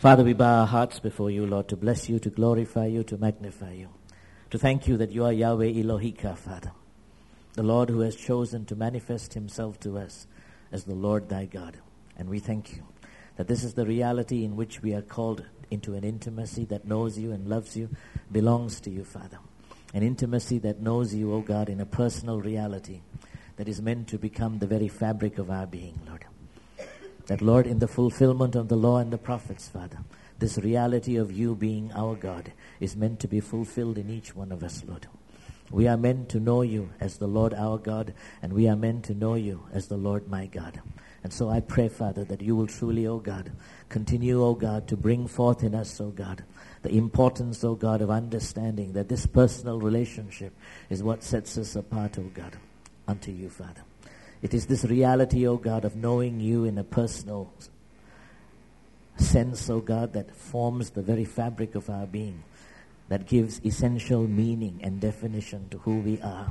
Father, we bow our hearts before you, Lord, to bless you, to glorify you, to magnify you, to thank you that you are Yahweh Elohika, Father, the Lord who has chosen to manifest himself to us as the Lord thy God. And we thank you that this is the reality in which we are called into an intimacy that knows you and loves you, belongs to you, Father. An intimacy that knows you, O God, in a personal reality that is meant to become the very fabric of our being, Lord. That, Lord, in the fulfillment of the law and the prophets, Father, this reality of you being our God is meant to be fulfilled in each one of us, Lord. We are meant to know you as the Lord our God, and we are meant to know you as the Lord my God. And so I pray, Father, that you will truly, O God, continue, O God, to bring forth in us, O God, the importance, O God, of understanding that this personal relationship is what sets us apart, O God, unto you, Father. It is this reality, O God, of knowing you in a personal sense, O God, that forms the very fabric of our being, that gives essential meaning and definition to who we are,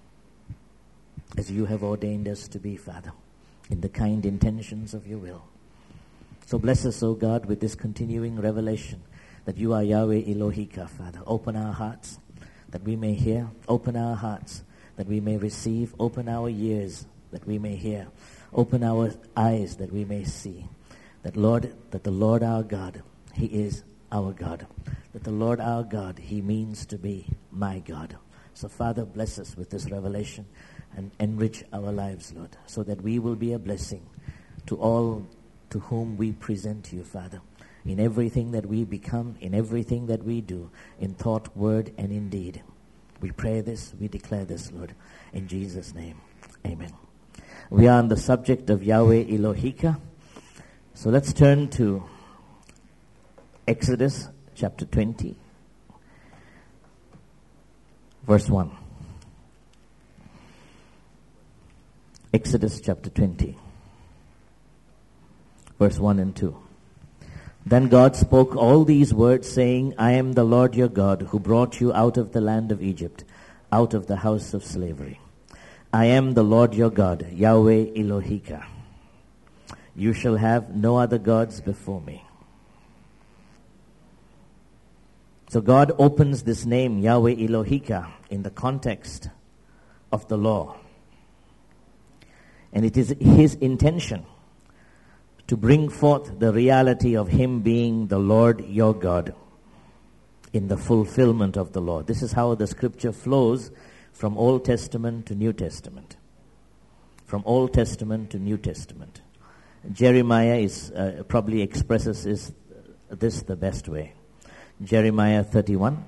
as you have ordained us to be, Father, in the kind intentions of your will. So bless us, O God, with this continuing revelation that you are Yahweh Elohika, Father. Open our hearts that we may hear. Open our hearts that we may receive. Open our ears that we may hear. Open our eyes that we may see. That, Lord, that the Lord our God, he is our God. That the Lord our God, he means to be my God. So, Father, bless us with this revelation and enrich our lives, Lord, so that we will be a blessing to all to whom we present you, Father, in everything that we become, in everything that we do, in thought, word, and in deed. We pray this, we declare this, Lord, in Jesus' name. Amen. We are on the subject of Yahweh Elohika. So let's turn to Exodus chapter 20, verse 1. Exodus chapter 20, verse 1 and 2. Then God spoke all these words, saying, I am the Lord your God, who brought you out of the land of Egypt, out of the house of slavery. I am the Lord your God, Yahweh Elohika. You shall have no other gods before me. So God opens this name, Yahweh Elohika, in the context of the law. And it is his intention to bring forth the reality of him being the Lord your God in the fulfillment of the law. This is how the scripture flows from Old Testament to New Testament. From Old Testament to New Testament. Jeremiah probably expresses this the best way. Jeremiah 31,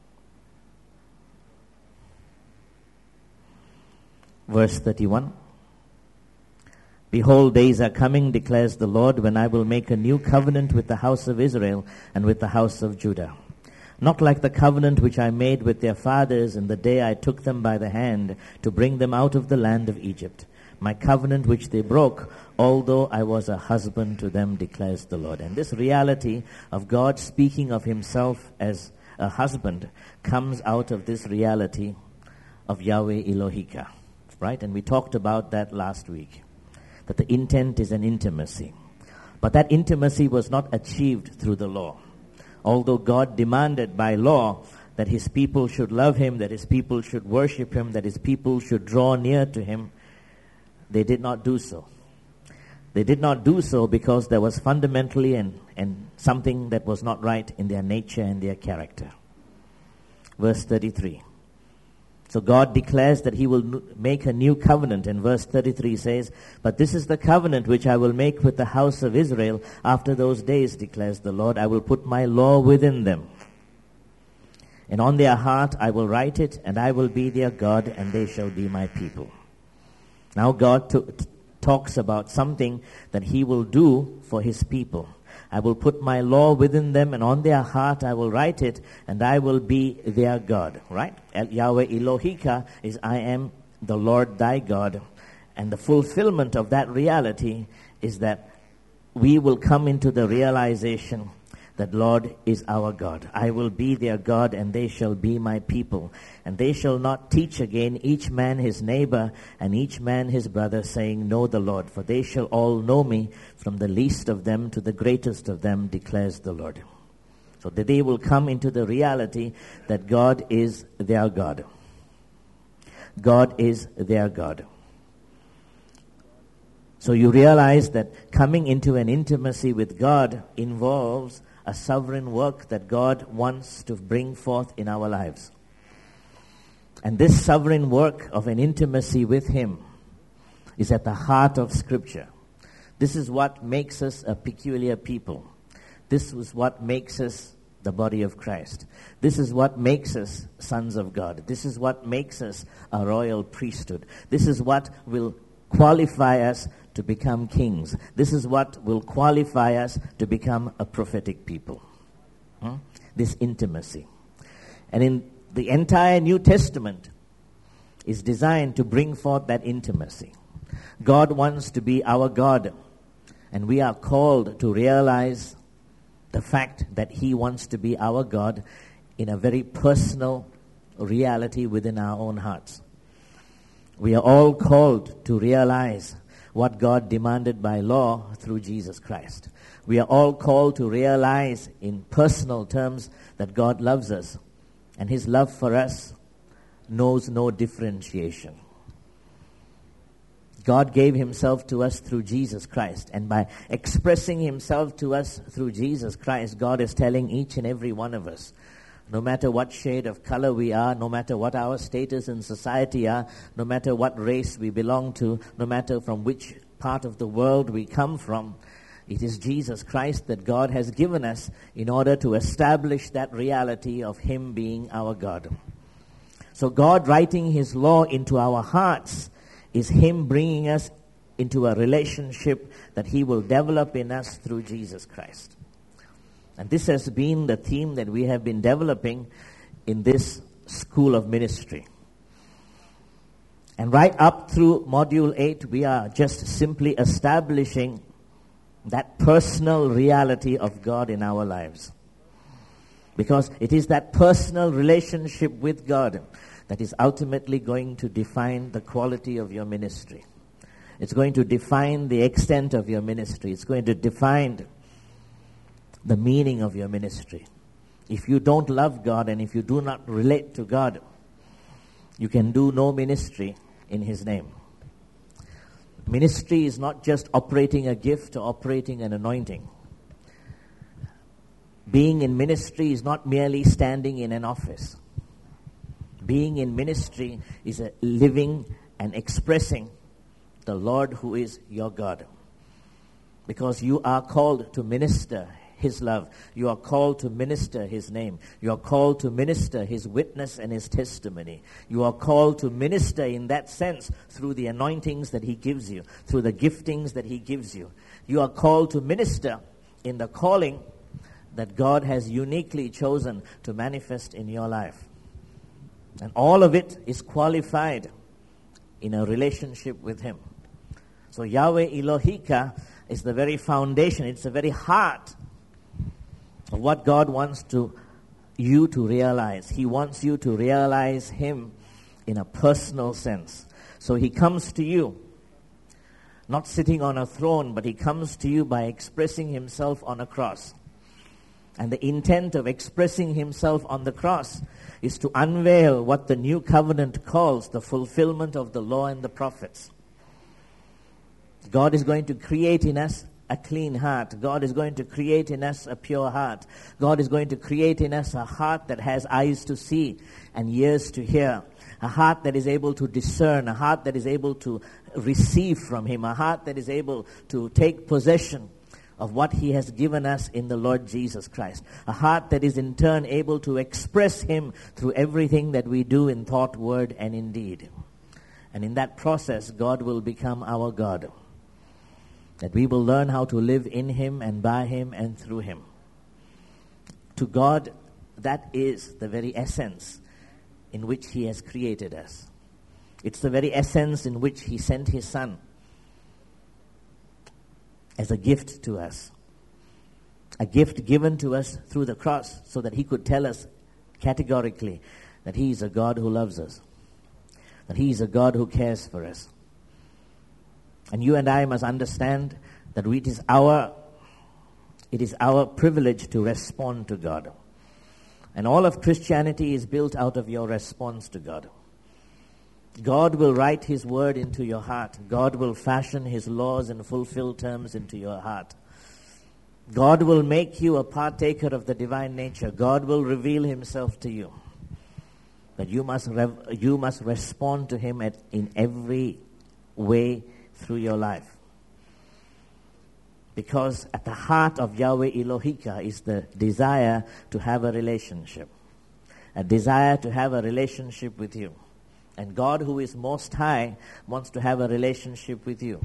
verse 31. Behold, days are coming, declares the Lord, when I will make a new covenant with the house of Israel and with the house of Judah. Not like the covenant which I made with their fathers in the day I took them by the hand to bring them out of the land of Egypt. My covenant which they broke, although I was a husband to them, declares the Lord. And this reality of God speaking of himself as a husband comes out of this reality of Yahweh Elohika, right? And we talked about that last week, that the intent is an intimacy. But that intimacy was not achieved through the law. Although God demanded by law that his people should love him, that his people should worship him, that his people should draw near to him, they did not do so. They did not do so because there was fundamentally and something that was not right in their nature and their character. Verse 33. So God declares that he will make a new covenant. And verse 33 says, but this is the covenant which I will make with the house of Israel after those days, declares the Lord. I will put my law within them. And on their heart I will write it, and I will be their God, and they shall be my people. Now God talks about something that he will do for his people. I will put my law within them, and on their heart I will write it, and I will be their God. Right? Yahweh Elohika is I am the Lord thy God. And the fulfillment of that reality is that we will come into the realization that Lord is our God. I will be their God, and they shall be my people. And they shall not teach again each man his neighbor, and each man his brother, saying, Know the Lord. For they shall all know me, from the least of them to the greatest of them, declares the Lord. So that they will come into the reality that God is their God. God is their God. So you realize that coming into an intimacy with God involves a sovereign work that God wants to bring forth in our lives. And this sovereign work of an intimacy with Him is at the heart of Scripture. This is what makes us a peculiar people. This is what makes us the body of Christ. This is what makes us sons of God. This is what makes us a royal priesthood. This is what will qualify us to become kings. This is what will qualify us to become a prophetic people. This intimacy. And in the entire New Testament is designed to bring forth that intimacy. God wants to be our God, and we are called to realize the fact that He wants to be our God in a very personal reality within our own hearts. We are all called to realize what God demanded by law through Jesus Christ. We are all called to realize in personal terms that God loves us, and His love for us knows no differentiation. God gave Himself to us through Jesus Christ, and by expressing Himself to us through Jesus Christ, God is telling each and every one of us, no matter what shade of color we are, no matter what our status in society are, no matter what race we belong to, no matter from which part of the world we come from, it is Jesus Christ that God has given us in order to establish that reality of Him being our God. So God writing His law into our hearts is Him bringing us into a relationship that He will develop in us through Jesus Christ. And this has been the theme that we have been developing in this school of ministry. And right up through Module 8, we are just simply establishing that personal reality of God in our lives. Because it is that personal relationship with God that is ultimately going to define the quality of your ministry. It's going to define the extent of your ministry. It's going to define the meaning of your ministry. If you don't love God and if you do not relate to God, you can do no ministry in His name. Ministry is not just operating a gift or operating an anointing. Being in ministry is not merely standing in an office. Being in ministry is a living and expressing the Lord who is your God. Because you are called to minister His love. You are called to minister His name. You are called to minister His witness and His testimony. You are called to minister in that sense through the anointings that He gives you, through the giftings that He gives you. You are called to minister in the calling that God has uniquely chosen to manifest in your life. And all of it is qualified in a relationship with Him. So Yahweh Elohika is the very foundation, it's the very heart of what God wants you to realize. He wants you to realize Him in a personal sense. So He comes to you, not sitting on a throne, but He comes to you by expressing Himself on a cross. And the intent of expressing Himself on the cross is to unveil what the new covenant calls the fulfillment of the law and the prophets. God is going to create in us a clean heart. God is going to create in us a pure heart. God is going to create in us a heart that has eyes to see and ears to hear. A heart that is able to discern. A heart that is able to receive from Him. A heart that is able to take possession of what He has given us in the Lord Jesus Christ. A heart that is in turn able to express Him through everything that we do in thought, word, and in deed. And in that process, God will become our God. That we will learn how to live in Him and by Him and through Him. To God, that is the very essence in which He has created us. It's the very essence in which He sent His Son as a gift to us. a gift given to us through the cross so that he could tell us categorically that he is a God who loves us, that he is a God who cares for us. And you and I must understand that it is our privilege to respond to God. And all of Christianity is built out of your response to God. God will write his word into your heart. God will fashion his laws and fulfill terms into your heart. God will make you a partaker of the divine nature. God will reveal himself to you. But you must respond to him in every way through your life. Because at the heart of Yahweh Elohika is the desire to have a relationship. A desire to have a relationship with you. And God, who is most high, wants to have a relationship with you.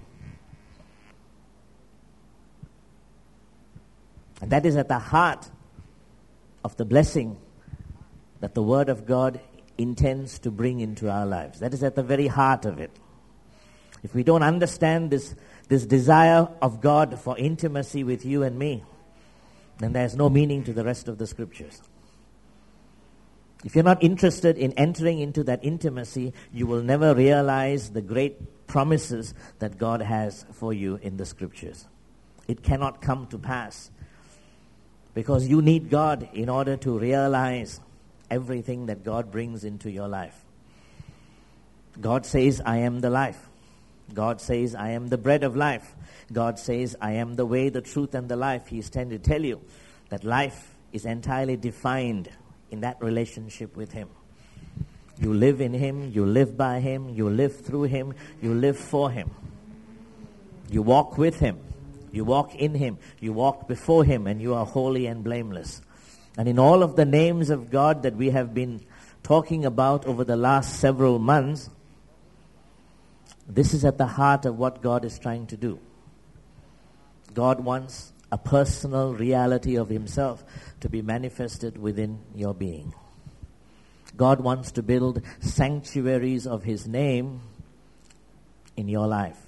And that is at the heart of the blessing that the Word of God intends to bring into our lives. That is at the very heart of it. If we don't understand this desire of God for intimacy with you and me, then there's no meaning to the rest of the scriptures. If you're not interested in entering into that intimacy, you will never realize the great promises that God has for you in the scriptures. It cannot come to pass because you need God in order to realize everything that God brings into your life. God says, I am the life. God says, I am the bread of life. God says, I am the way, the truth, and the life. He's trying to tell you that life is entirely defined in that relationship with him. You live in him, you live by him, you live through him, you live for him. You walk with him, you walk in him, you walk before him, and you are holy and blameless. And in all of the names of God that we have been talking about over the last several months, this is at the heart of what God is trying to do. God wants a personal reality of himself to be manifested within your being. God wants to build sanctuaries of his name in your life.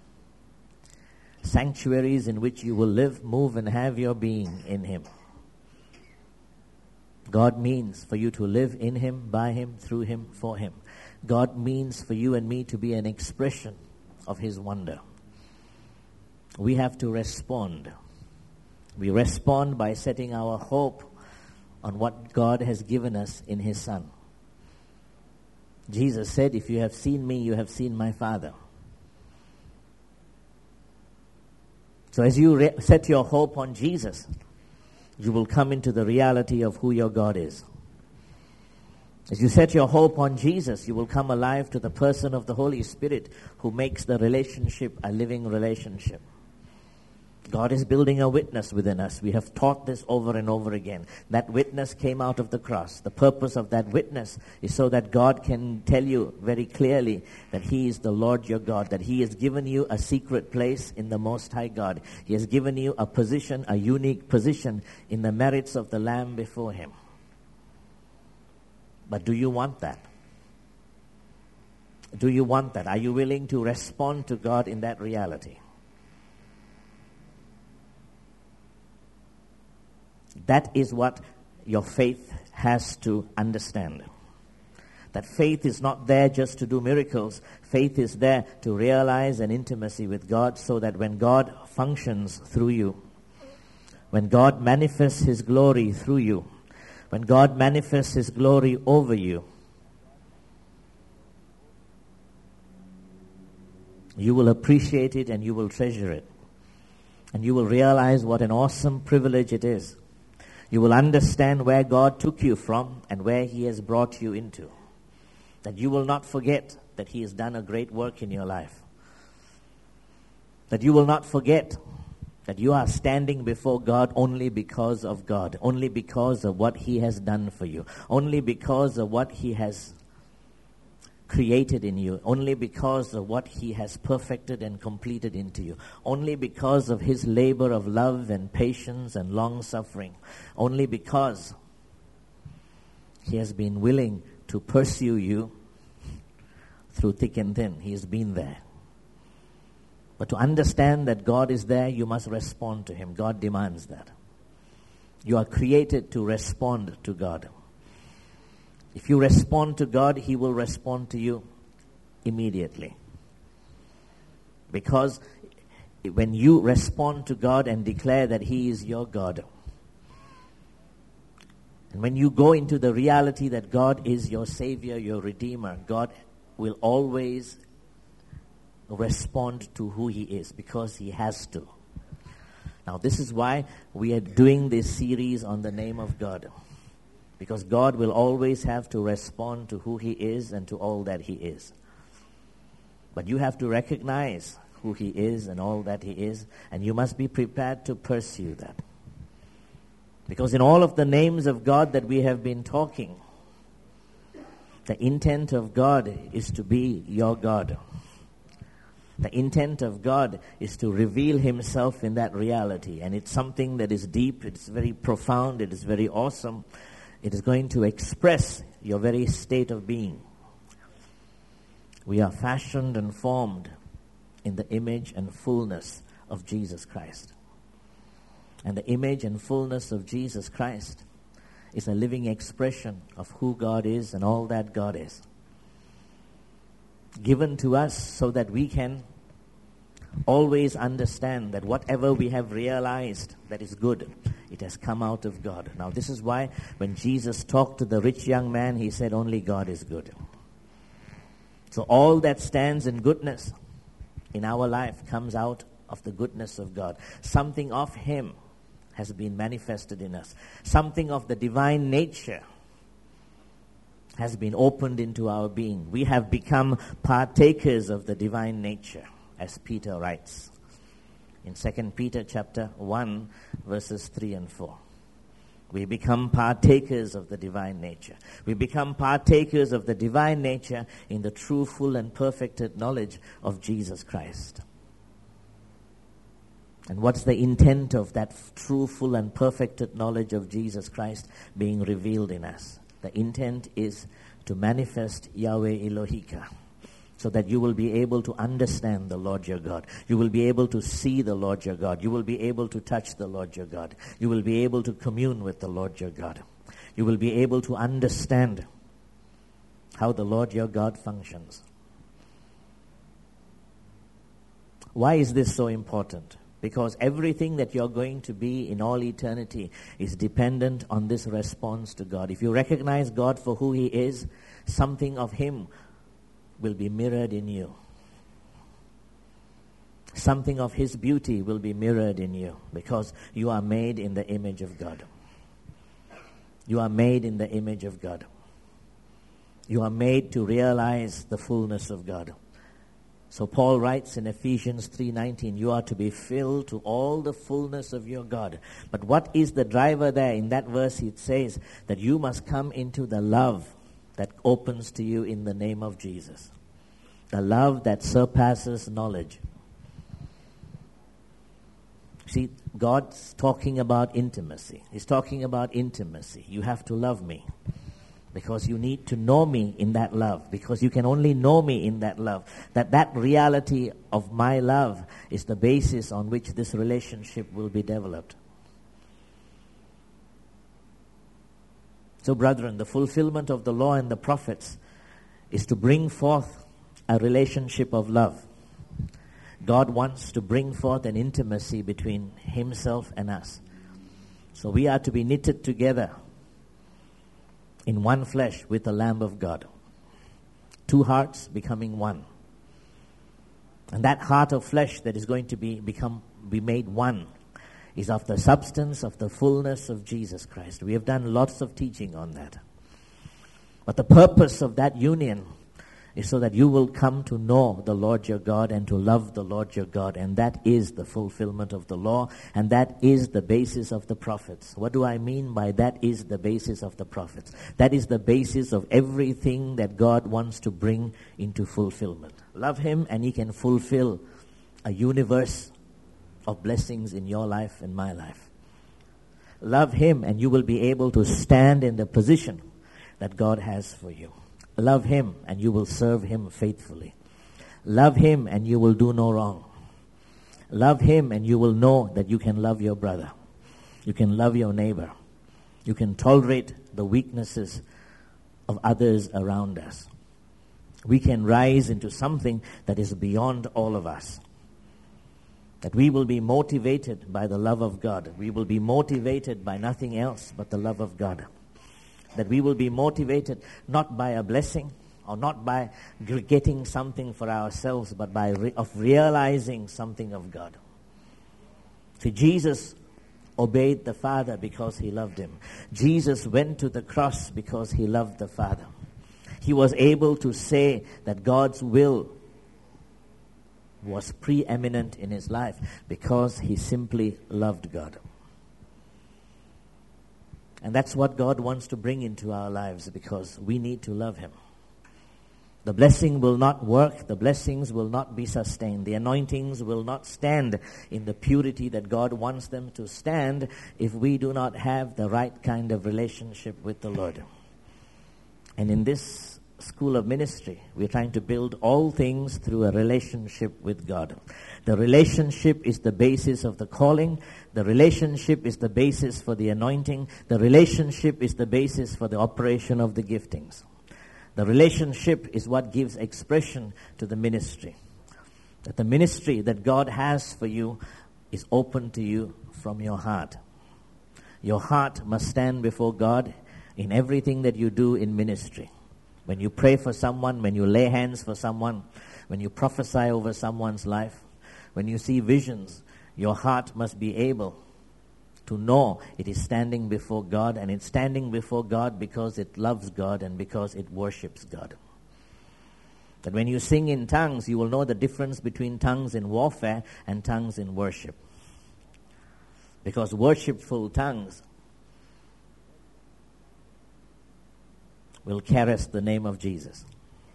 Sanctuaries in which you will live, move, and have your being in him. God means for you to live in him, by him, through him, for him. God means for you and me to be an expression of his wonder. We have to respond. We respond by setting our hope on what God has given us in his Son. Jesus said, if you have seen me, you have seen my Father. So as you set your hope on Jesus, you will come into the reality of who your God is. As you set your hope on Jesus, you will come alive to the person of the Holy Spirit who makes the relationship a living relationship. God is building a witness within us. We have taught this over and over again. That witness came out of the cross. The purpose of that witness is so that God can tell you very clearly that he is the Lord your God, that he has given you a secret place in the Most High God. He has given you a position, a unique position in the merits of the Lamb before him. But do you want that? Do you want that? Are you willing to respond to God in that reality? That is what your faith has to understand. That faith is not there just to do miracles. Faith is there to realize an intimacy with God so that when God functions through you, when God manifests his glory through you, when God manifests his glory over you, you will appreciate it and you will treasure it. And you will realize what an awesome privilege it is. You will understand where God took you from and where he has brought you into. That you will not forget that he has done a great work in your life. That you will not forget that you are standing before God only because of God, only because of what he has done for you, only because of what he has created in you, only because of what he has perfected and completed into you, only because of his labor of love and patience and long-suffering, only because he has been willing to pursue you through thick and thin. He has been there. But to understand that God is there, you must respond to him. God demands that. You are created to respond to God. If you respond to God, He will respond to you immediately. Because when you respond to God and declare that He is your God, and when you go into the reality that God is your Savior, your Redeemer, God will always respond to who He is, because He has to. Now, this is why we are doing this series on the name of God. Because God will always have to respond to who He is and to all that He is. But you have to recognize who He is and all that He is, and you must be prepared to pursue that. Because in all of the names of God that we have been talking, the intent of God is to be your God. The intent of God is to reveal Himself in that reality. And it's something that is deep, it's very profound, it is very awesome. It is going to express your very state of being. We are fashioned and formed in the image and fullness of Jesus Christ. And the image and fullness of Jesus Christ is a living expression of who God is and all that God is. Given to us so that we can always understand that whatever we have realized that is good, it has come out of God. Now, this is why when Jesus talked to the rich young man, He said only God is good. So all that stands in goodness in our life comes out of the goodness of God. Something of Him has been manifested in us. Something of the divine nature has been opened into our being. We have become partakers of the divine nature, as Peter writes in 2 Peter chapter 1, verses 3 and 4. We become partakers of the divine nature. We become partakers of the divine nature in the true, full, and perfected knowledge of Jesus Christ. And what's the intent of that true, full, and perfected knowledge of Jesus Christ being revealed in us? The intent is to manifest Yahweh Elohika, so that you will be able to understand the Lord your God. You will be able to see the Lord your God. You will be able to touch the Lord your God. You will be able to commune with the Lord your God. You will be able to understand how the Lord your God functions. Why is this so important? Because everything that you're going to be in all eternity is dependent on this response to God. If you recognize God for who He is, something of Him will be mirrored in you. Something of His beauty will be mirrored in you, because you are made in the image of God. You are made in the image of God. You are made to realize the fullness of God. So Paul writes in Ephesians 3:19, you are to be filled to all the fullness of your God. But what is the driver there? In that verse it says that you must come into the love that opens to you in the name of Jesus. The love that surpasses knowledge. See, God's talking about intimacy. He's talking about intimacy. You have to love me, because you need to know me in that love, because you can only know me in that love. That reality of my love is the basis on which this relationship will be developed. So, brethren, the fulfillment of the law and the prophets is to bring forth a relationship of love. God wants to bring forth an intimacy between Himself and us. So we are to be knitted together in one flesh with the Lamb of God. Two hearts becoming one. And that heart of flesh that is going to be made one is of the substance of the fullness of Jesus Christ. We have done lots of teaching on that. But the purpose of that union is so that you will come to know the Lord your God and to love the Lord your God. And that is the fulfillment of the law, and that is the basis of the prophets. What do I mean by that is the basis of the prophets? That is the basis of everything that God wants to bring into fulfillment. Love Him and He can fulfill a universe of blessings in your life and my life. Love Him and you will be able to stand in the position that God has for you. Love Him and you will serve Him faithfully. Love Him and you will do no wrong. Love Him and you will know that you can love your brother. You can love your neighbor. You can tolerate the weaknesses of others around us. We can rise into something that is beyond all of us. That we will be motivated by the love of God. We will be motivated by nothing else but the love of God. That we will be motivated not by a blessing or not by getting something for ourselves, but by realizing something of God. See, Jesus obeyed the Father because he loved him. Jesus went to the cross because he loved the Father. He was able to say that God's will was preeminent in his life because he simply loved God. And that's what God wants to bring into our lives, because we need to love him. The blessing will not work. The blessings will not be sustained. The anointings will not stand in the purity that God wants them to stand if we do not have the right kind of relationship with the Lord. And in this school of ministry, we're trying to build all things through a relationship with God. The relationship is the basis of the calling. The relationship is the basis for the anointing. The relationship is the basis for the operation of the giftings. The relationship is what gives expression to the ministry. That the ministry that God has for you is open to you from your heart. Your heart must stand before God in everything that you do in ministry. When you pray for someone, when you lay hands for someone, when you prophesy over someone's life, when you see visions, your heart must be able to know it is standing before God, and it's standing before God because it loves God and because it worships God. That when you sing in tongues, you will know the difference between tongues in warfare and tongues in worship. Because worshipful tongues will caress the name of Jesus.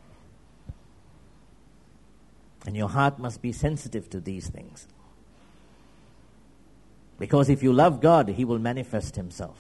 And your heart must be sensitive to these things. Because if you love God, he will manifest himself.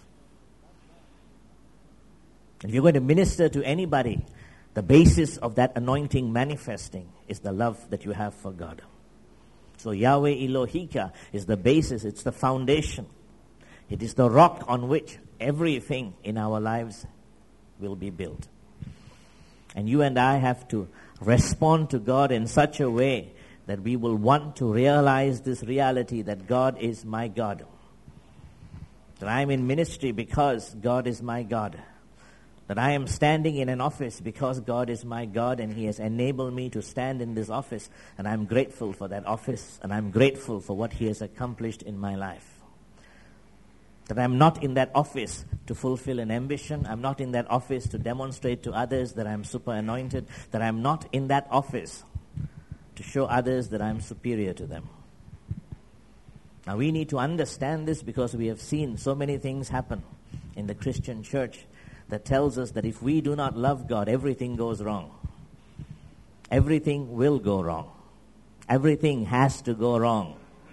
If you're going to minister to anybody, the basis of that anointing manifesting is the love that you have for God. So Yahweh Elohika is the basis, it's the foundation. It is the rock on which everything in our lives will be built. And you and I have to respond to God in such a way that we will want to realize this reality that God is my God. That I am in ministry because God is my God. That I am standing in an office because God is my God and he has enabled me to stand in this office, and I'm grateful for that office and I'm grateful for what he has accomplished in my life. That I'm not in that office to fulfill an ambition. I'm not in that office to demonstrate to others that I'm super anointed. That I'm not in that office to show others that I'm superior to them. Now we need to understand this, because we have seen so many things happen in the Christian church that tells us that if we do not love God, everything goes wrong. Everything will go wrong. Everything has to go wrong.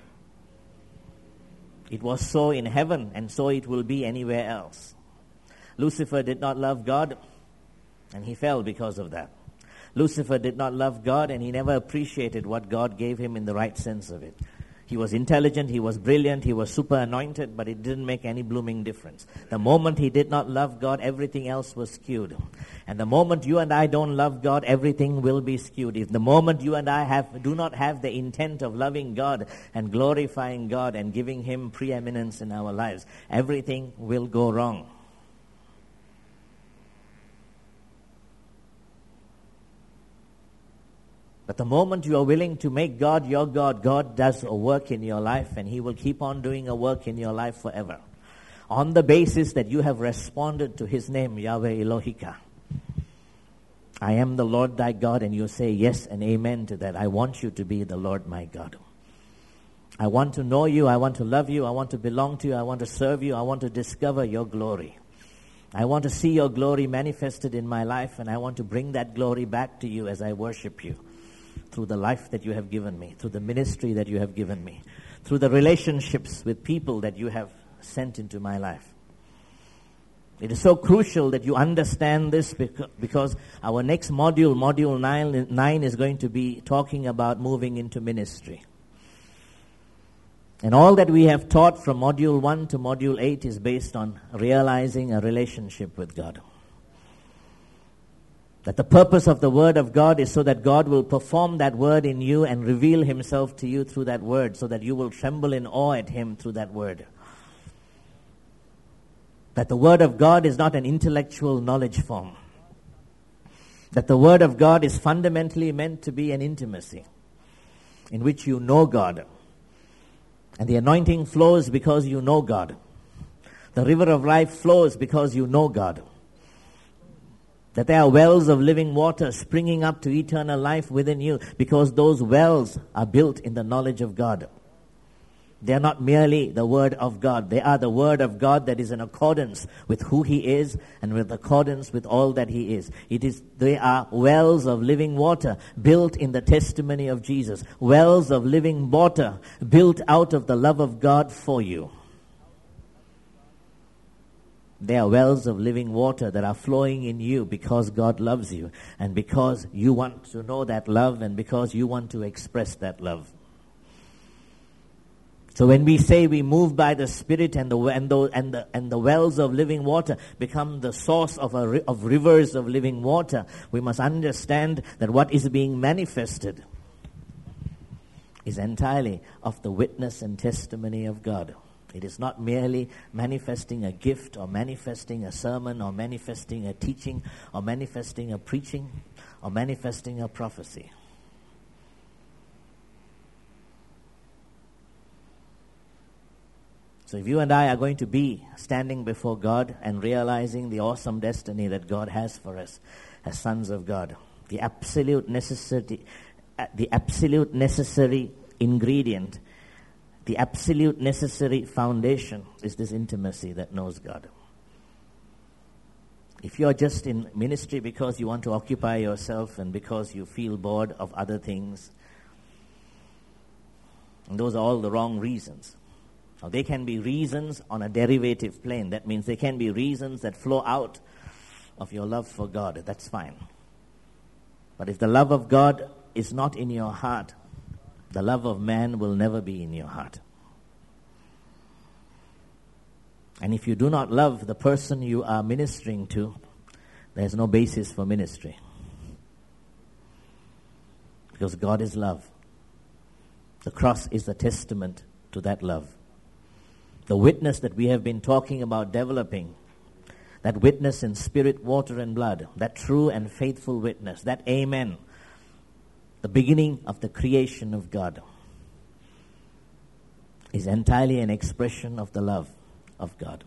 It was so in heaven, and so it will be anywhere else. Lucifer did not love God, and he fell because of that. Lucifer did not love God, and he never appreciated what God gave him in the right sense of it. He was intelligent, he was brilliant, he was super anointed, but it didn't make any blooming difference. The moment he did not love God, everything else was skewed. And the moment you and I don't love God, everything will be skewed. If the moment you and I do not have the intent of loving God and glorifying God and giving him preeminence in our lives, everything will go wrong. But the moment you are willing to make God your God, God does a work in your life, and he will keep on doing a work in your life forever. On the basis that you have responded to his name, Yahweh Elohika. I am the Lord thy God, and you say yes and amen to that. I want you to be the Lord my God. I want to know you, I want to love you, I want to belong to you, I want to serve you, I want to discover your glory. I want to see your glory manifested in my life, and I want to bring that glory back to you as I worship you. Through the life that you have given me, through the ministry that you have given me, through the relationships with people that you have sent into my life. It is so crucial that you understand this, because our next module, Module 9 is going to be talking about moving into ministry. And all that we have taught from Module 1 to Module 8 is based on realizing a relationship with God. That the purpose of the Word of God is so that God will perform that Word in you and reveal Himself to you through that Word, so that you will tremble in awe at Him through that Word. That the Word of God is not an intellectual knowledge form. That the Word of God is fundamentally meant to be an intimacy in which you know God. And the anointing flows because you know God. The river of life flows because you know God. That there are wells of living water springing up to eternal life within you because those wells are built in the knowledge of God. They are not merely the Word of God. They are the Word of God that is in accordance with who He is and with accordance with all that He is. They are wells of living water built in the testimony of Jesus. Wells of living water built out of the love of God for you. They are wells of living water that are flowing in you because God loves you and because you want to know that love and because you want to express that love. So when we say we move by the Spirit and the wells of living water become the source of rivers of living water, we must understand that what is being manifested is entirely of the witness and testimony of God. It is not merely manifesting a gift or manifesting a sermon or manifesting a teaching or manifesting a preaching or manifesting a prophecy. So if you and I are going to be standing before God and realizing the awesome destiny that God has for us as sons of God, the absolute necessary ingredient, the absolute necessary foundation is this intimacy that knows God. If you are just in ministry because you want to occupy yourself and because you feel bored of other things, and those are all the wrong reasons. Now, they can be reasons on a derivative plane. That means they can be reasons that flow out of your love for God. That's fine. But if the love of God is not in your heart, the love of man will never be in your heart. And if you do not love the person you are ministering to, there's no basis for ministry. Because God is love. The cross is the testament to that love. The witness that we have been talking about developing, that witness in spirit, water, and blood, that true and faithful witness, that amen, the beginning of the creation of God, is entirely an expression of the love of God.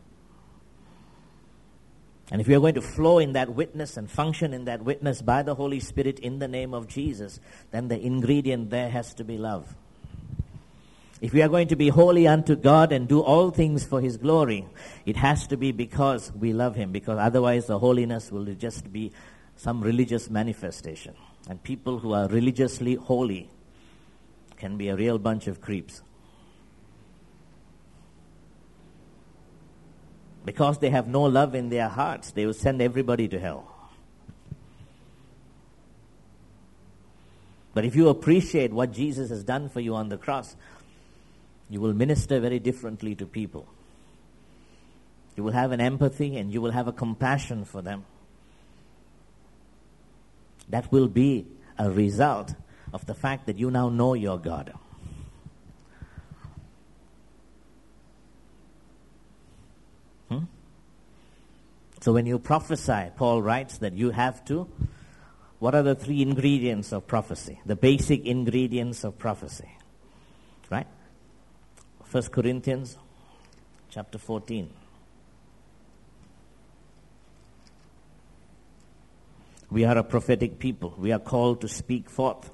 And if we are going to flow in that witness and function in that witness by the Holy Spirit in the name of Jesus, then the ingredient there has to be love. If we are going to be holy unto God and do all things for His glory, it has to be because we love Him, because otherwise the holiness will just be some religious manifestation. And people who are religiously holy can be a real bunch of creeps. Because they have no love in their hearts, they will send everybody to hell. But if you appreciate what Jesus has done for you on the cross, you will minister very differently to people. You will have an empathy and you will have a compassion for them. That will be a result of the fact that you now know your God. So when you prophesy, Paul writes that you have to, what are the three ingredients of prophecy? The basic ingredients of prophecy. Right? 1 Corinthians chapter 14. We are a prophetic people. We are called to speak forth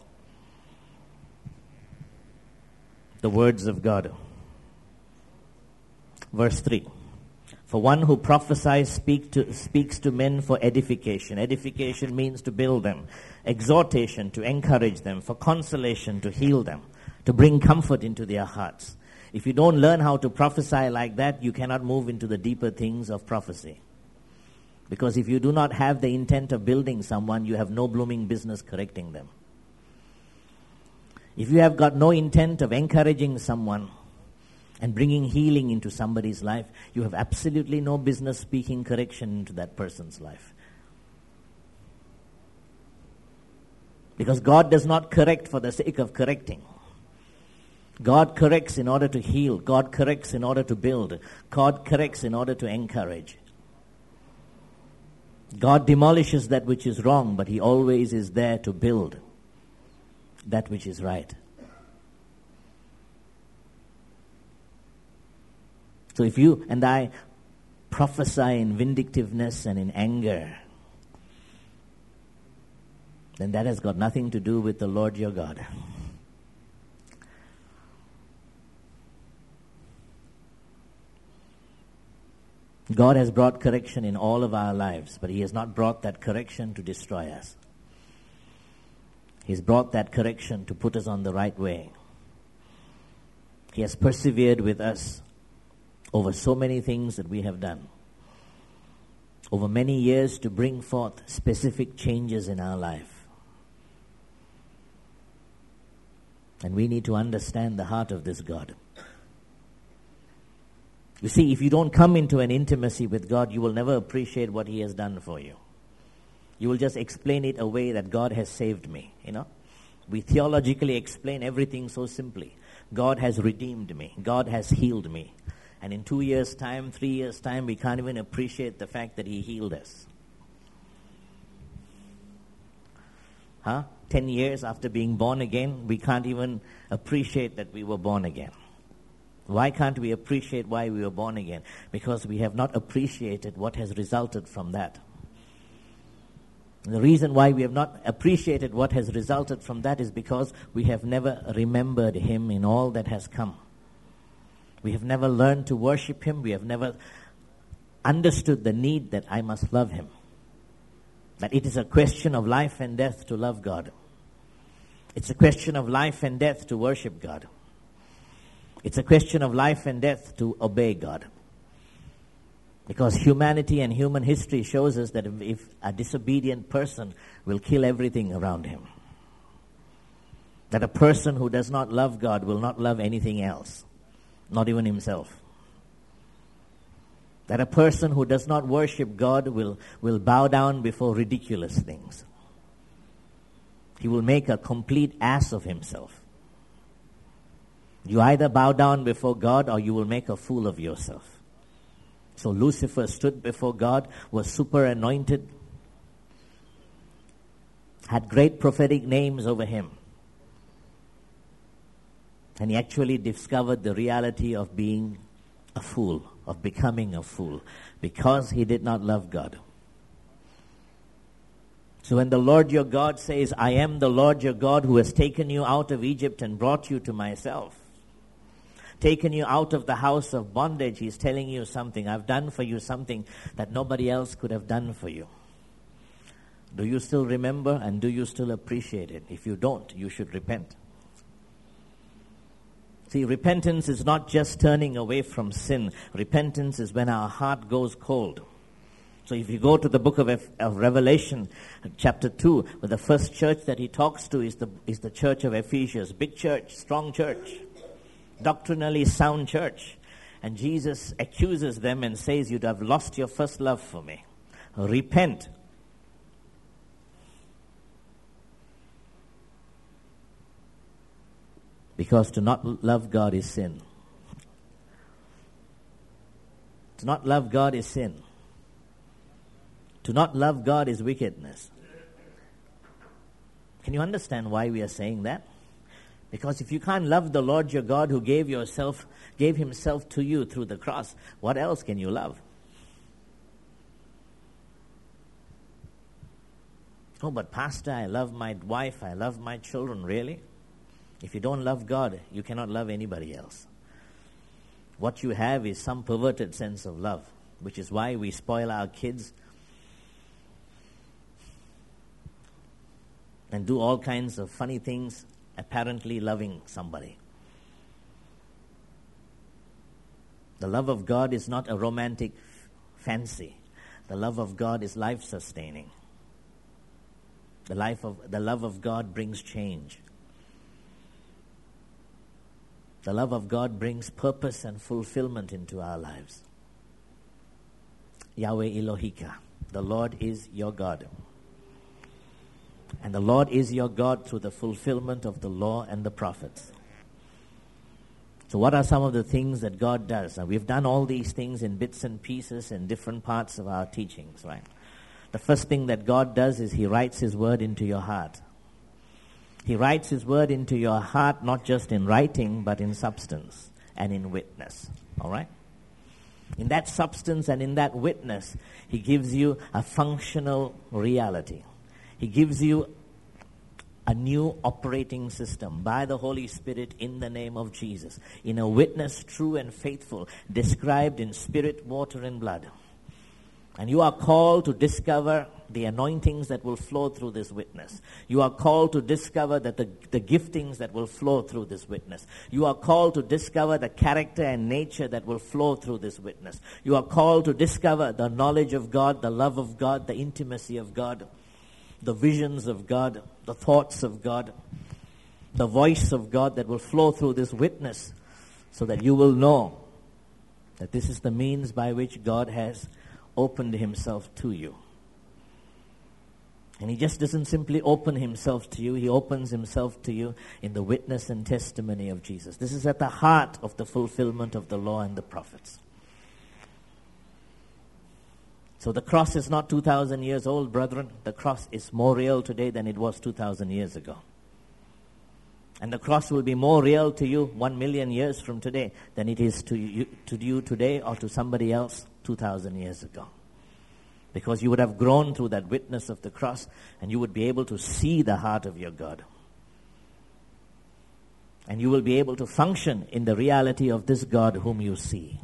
the words of God. Verse 3. For one who prophesies speaks to men for edification. Edification means to build them. Exhortation, to encourage them. For consolation, to heal them. To bring comfort into their hearts. If you don't learn how to prophesy like that, you cannot move into the deeper things of prophecy. Because if you do not have the intent of building someone, you have no blooming business correcting them. If you have got no intent of encouraging someone, and bringing healing into somebody's life, you have absolutely no business speaking correction into that person's life. Because God does not correct for the sake of correcting. God corrects in order to heal. God corrects in order to build. God corrects in order to encourage. God demolishes that which is wrong, but He always is there to build that which is right. So if you and I prophesy in vindictiveness and in anger, then that has got nothing to do with the Lord your God. God has brought correction in all of our lives, but He has not brought that correction to destroy us. He's brought that correction to put us on the right way. He has persevered with us over so many things that we have done, over many years to bring forth specific changes in our life. And we need to understand the heart of this God. You see, if you don't come into an intimacy with God, you will never appreciate what He has done for you. You will just explain it away that God has saved me, We theologically explain everything so simply. God has redeemed me. God has healed me. And in 2 years' time, 3 years' time, we can't even appreciate the fact that He healed us. 10 years after being born again, we can't even appreciate that we were born again. Why can't we appreciate why we were born again? Because we have not appreciated what has resulted from that. The reason why we have not appreciated what has resulted from that is because we have never remembered Him in all that has come. We have never learned to worship Him. We have never understood the need that I must love Him. That it is a question of life and death to love God. It's a question of life and death to worship God. It's a question of life and death to obey God. Because humanity and human history shows us that if a disobedient person will kill everything around him. That a person who does not love God will not love anything else, not even himself. That a person who does not worship God will bow down before ridiculous things. He will make a complete ass of himself. You either bow down before God or you will make a fool of yourself. So Lucifer stood before God, was super anointed, had great prophetic names over him. And he actually discovered the reality of being a fool, of becoming a fool, because he did not love God. So when the Lord your God says, I am the Lord your God who has taken you out of Egypt and brought you to myself, taken you out of the house of bondage, He's telling you something. I've done for you something that nobody else could have done for you. Do you still remember and do you still appreciate it? If you don't, you should repent. See, repentance is not just turning away from sin. Repentance is when our heart goes cold. So if you go to the book of Revelation, chapter 2, where the first church that he talks to is the church of Ephesus. Big church, strong church, doctrinally sound church. And Jesus accuses them and says, you have lost your first love for me. Repent. Because to not love God is sin. To not love God is sin. To not love God is wickedness. Can you understand why we are saying that? Because if you can't love the Lord your God who gave Himself to you through the cross, what else can you love? Oh, but Pastor, I love my wife, I love my children. Really? If you don't love God, you cannot love anybody else. What you have is some perverted sense of love, which is why we spoil our kids and do all kinds of funny things, apparently loving somebody. The love of God is not a romantic fancy. The love of God is life-sustaining. The love of God brings change. The love of God brings purpose and fulfillment into our lives. Yahweh Elohika, the Lord is your God. And the Lord is your God through the fulfillment of the law and the prophets. So what are some of the things that God does? Now, we've done all these things in bits and pieces in different parts of our teachings, right? The first thing that God does is He writes His word into your heart. He writes His word into your heart, not just in writing, but in substance and in witness, all right? In that substance and in that witness, He gives you a functional reality. He gives you a new operating system by the Holy Spirit in the name of Jesus. In a witness true and faithful, described in spirit, water, and blood. And you are called to discover the anointings that will flow through this witness. You are called to discover that the giftings that will flow through this witness. You are called to discover the character and nature that will flow through this witness. You are called to discover the knowledge of God, the love of God, the intimacy of God, the visions of God, the thoughts of God, the voice of God that will flow through this witness, so that you will know that this is the means by which God has opened Himself to you. And He just doesn't simply open Himself to you, He opens Himself to you in the witness and testimony of Jesus. This is at the heart of the fulfillment of the law and the prophets. So the cross is not 2,000 years old, brethren. The cross is more real today than it was 2,000 years ago. And the cross will be more real to you 1 million years from today than it is to you today or to somebody else 2,000 years ago. Because you would have grown through that witness of the cross, and you would be able to see the heart of your God. And you will be able to function in the reality of this God whom you see.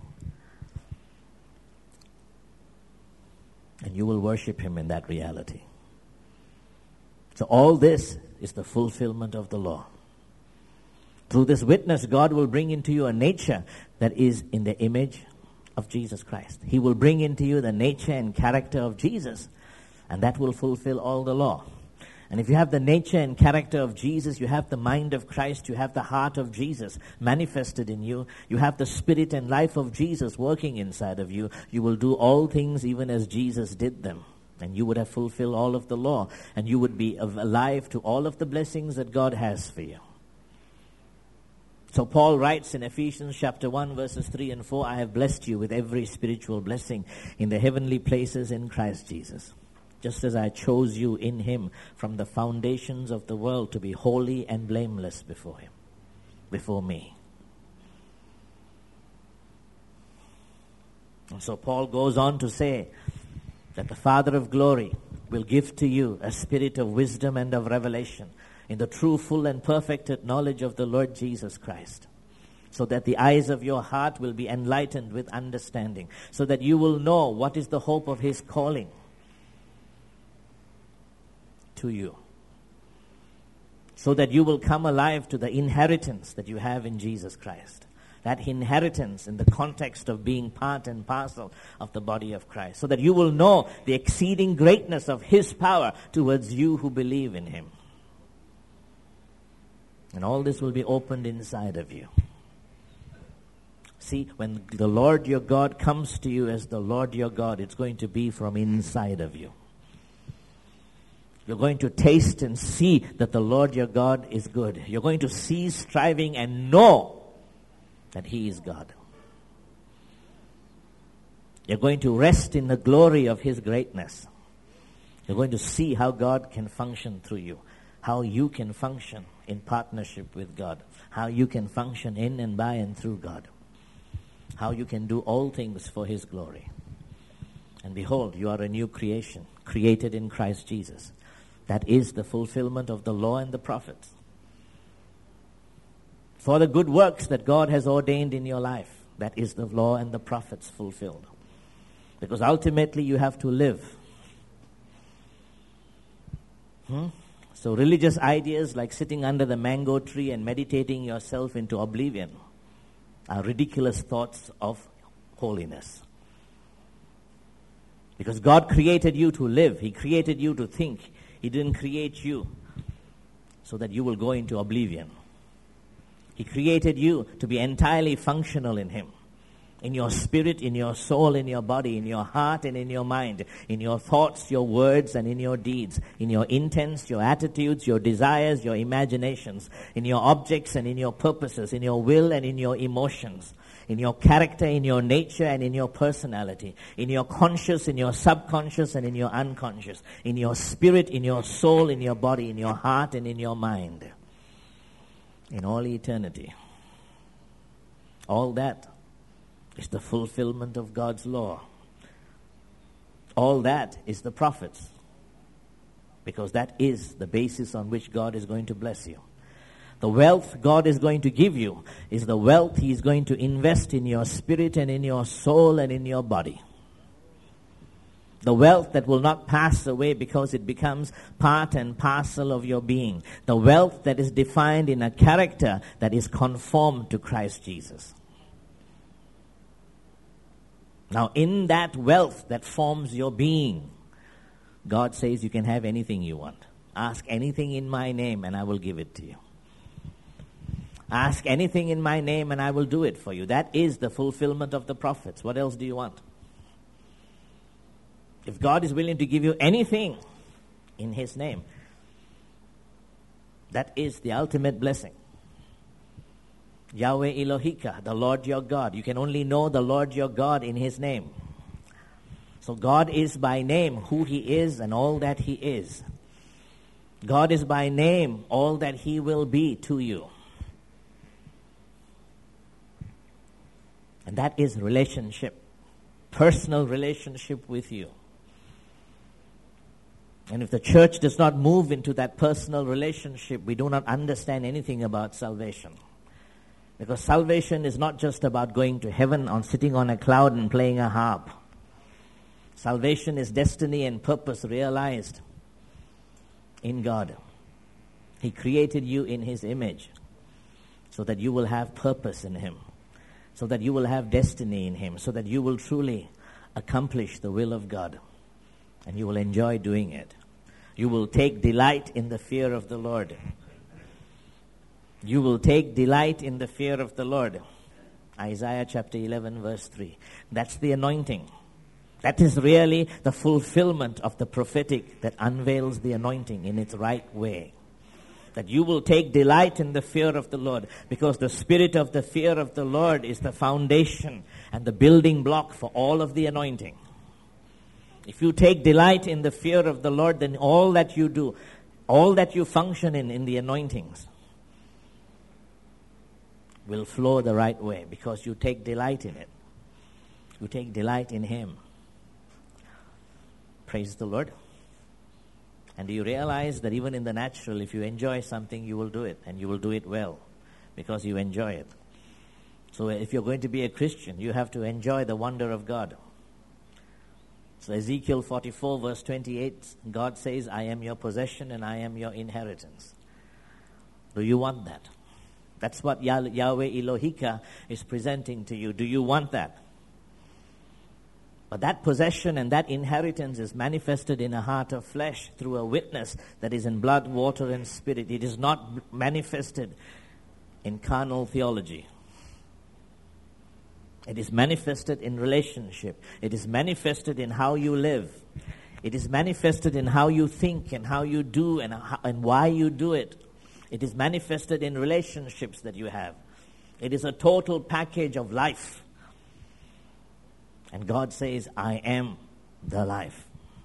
And you will worship Him in that reality. So all this is the fulfillment of the law. Through this witness, God will bring into you a nature that is in the image of Jesus Christ. He will bring into you the nature and character of Jesus, and that will fulfill all the law. And if you have the nature and character of Jesus, you have the mind of Christ, you have the heart of Jesus manifested in you, you have the spirit and life of Jesus working inside of you, you will do all things even as Jesus did them. And you would have fulfilled all of the law, and you would be alive to all of the blessings that God has for you. So Paul writes in Ephesians chapter 1 verses 3 and 4, I have blessed you with every spiritual blessing in the heavenly places in Christ Jesus, just as I chose you in Him from the foundations of the world to be holy and blameless before Him, before me. And so Paul goes on to say that the Father of glory will give to you a spirit of wisdom and of revelation in the true, full, and perfected knowledge of the Lord Jesus Christ, so that the eyes of your heart will be enlightened with understanding, so that you will know what is the hope of His calling to you, so that you will come alive to the inheritance that you have in Jesus Christ. That inheritance in the context of being part and parcel of the body of Christ, so that you will know the exceeding greatness of His power towards you who believe in Him. And all this will be opened inside of you. See, when the Lord your God comes to you as the Lord your God, it's going to be from inside of you. You're going to taste and see that the Lord your God is good. You're going to cease striving and know that He is God. You're going to rest in the glory of His greatness. You're going to see how God can function through you, how you can function in partnership with God, how you can function in and by and through God, how you can do all things for His glory. And behold, you are a new creation, created in Christ Jesus. That is the fulfillment of the law and the prophets. For the good works that God has ordained in your life, that is the law and the prophets fulfilled. Because ultimately you have to live. So religious ideas like sitting under the mango tree and meditating yourself into oblivion are ridiculous thoughts of holiness. Because God created you to live. He created you to think. He didn't create you so that you will go into oblivion. He created you to be entirely functional in Him. In your spirit, in your soul, in your body, in your heart and in your mind, in your thoughts, your words and in your deeds, in your intents, your attitudes, your desires, your imaginations, in your objects and in your purposes, in your will and in your emotions, in your character, in your nature and in your personality, in your conscious, in your subconscious and in your unconscious, in your spirit, in your soul, in your body, in your heart and in your mind, in all eternity. All that is the fulfillment of God's law. All that is the prophets, because that is the basis on which God is going to bless you. The wealth God is going to give you is the wealth He is going to invest in your spirit and in your soul and in your body. The wealth that will not pass away because it becomes part and parcel of your being. The wealth that is defined in a character that is conformed to Christ Jesus. Now, in that wealth that forms your being, God says you can have anything you want. Ask anything in my name and I will give it to you. Ask anything in my name and I will do it for you. That is the fulfillment of the prophets. What else do you want? If God is willing to give you anything in His name, that is the ultimate blessing. Yahweh Elohika, the Lord your God. You can only know the Lord your God in His name. So God is by name who He is and all that He is. God is by name all that He will be to you. And that is relationship, personal relationship with you. And if the church does not move into that personal relationship, we do not understand anything about salvation. Because salvation is not just about going to heaven or sitting on a cloud and playing a harp. Salvation is destiny and purpose realized in God. He created you in His image so that you will have purpose in Him, so that you will have destiny in Him, so that you will truly accomplish the will of God and you will enjoy doing it. You will take delight in the fear of the Lord. You will take delight in the fear of the Lord. Isaiah chapter 11 verse 3. That's the anointing. That is really the fulfillment of the prophetic that unveils the anointing in its right way. That you will take delight in the fear of the Lord, because the spirit of the fear of the Lord is the foundation and the building block for all of the anointing. If you take delight in the fear of the Lord, then all that you do, all that you function in the anointings, will flow the right way because you take delight in it. You take delight in Him. Praise the Lord. And do you realize that even in the natural, if you enjoy something, you will do it, and you will do it well because you enjoy it. So if you're going to be a Christian, you have to enjoy the wonder of God. So Ezekiel 44 verse 28, God says, I am your possession and I am your inheritance. Do you want that? That's what Yahweh Elohika is presenting to you. Do you want that? But that possession and that inheritance is manifested in a heart of flesh through a witness that is in blood, water, and spirit. It is not manifested in carnal theology. It is manifested in relationship. It is manifested in how you live. It is manifested in how you think and how you do and why you do it. It is manifested in relationships that you have. It is a total package of life. And God says, I am the life.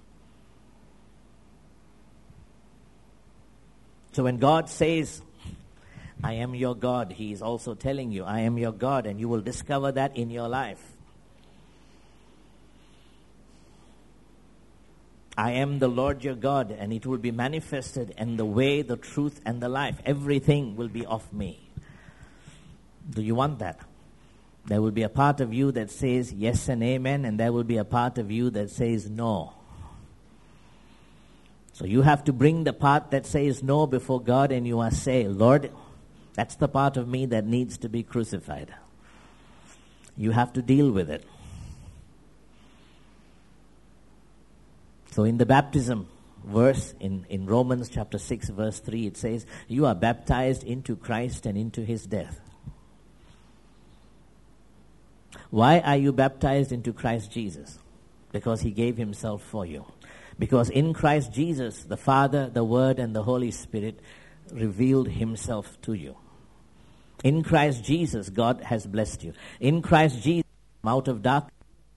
So when God says, I am your God, He is also telling you, I am your God, and you will discover that in your life. I am the Lord your God, and it will be manifested in the way, the truth, and the life. Everything will be of me. Do you want that? There will be a part of you that says yes and amen, and there will be a part of you that says no. So you have to bring the part that says no before God, and you must say, Lord, that's the part of me that needs to be crucified. You have to deal with it. So in the baptism verse in Romans chapter 6 verse 3, it says, you are baptized into Christ and into His death. Why are you baptized into Christ Jesus? Because he gave himself for you. Because in Christ Jesus, the Father, the Word, and the Holy Spirit revealed himself to you. In Christ Jesus, God has blessed you. In Christ Jesus, out of darkness,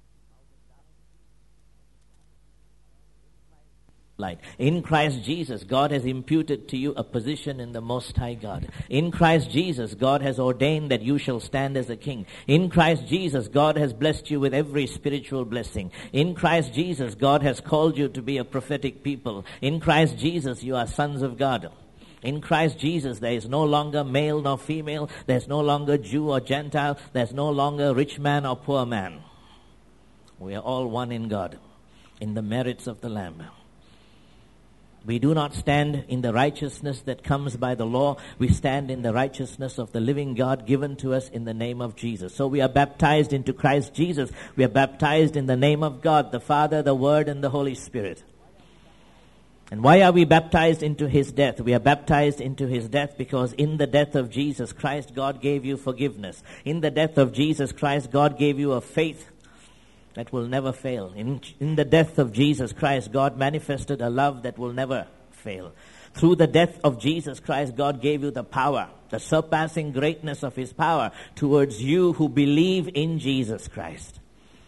light. In Christ Jesus, God has imputed to you a position in the Most High God. In Christ Jesus, God has ordained that you shall stand as a king. In Christ Jesus, God has blessed you with every spiritual blessing. In Christ Jesus, God has called you to be a prophetic people. In Christ Jesus, you are sons of God. In Christ Jesus, there is no longer male nor female. There's no longer Jew or Gentile. There's no longer rich man or poor man. We are all one in God, in the merits of the Lamb. We do not stand in the righteousness that comes by the law. We stand in the righteousness of the living God given to us in the name of Jesus. So we are baptized into Christ Jesus. We are baptized in the name of God, the Father, the Word, and the Holy Spirit. And why are we baptized into his death? We are baptized into his death because in the death of Jesus Christ, God gave you forgiveness. In the death of Jesus Christ, God gave you a faith that will never fail. In the death of Jesus Christ, God manifested a love that will never fail. Through the death of Jesus Christ, God gave you the power, the surpassing greatness of his power towards you who believe in Jesus Christ.